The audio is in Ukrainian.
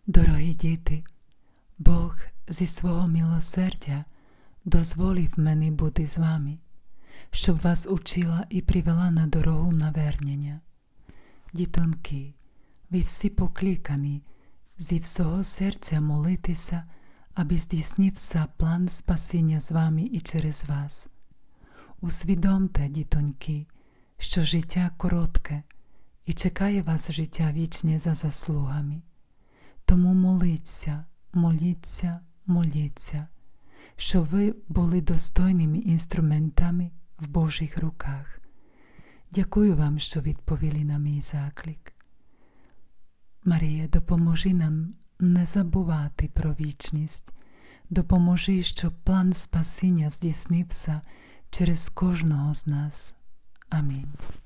Дорогі діти, Бог зі свого милосердя дозволив мені бути з вами, щоб вас учила і привела на дорогу навернення. Дітоньки, ви всі покликані зі всього серця молитися, аби здійснився план спасіння з вами і через вас. Усвідомте, дітоньки, що життя коротке і чекає вас життя вічне за заслугами. Тому моліться, щоб ви були достойними інструментами в Божих руках. Дякую вам, що відповіли на мій заклик. Марія, допоможи нам не забувати про вічність. Допоможи, щоб план спасіння здійснився через кожного з нас. Амінь.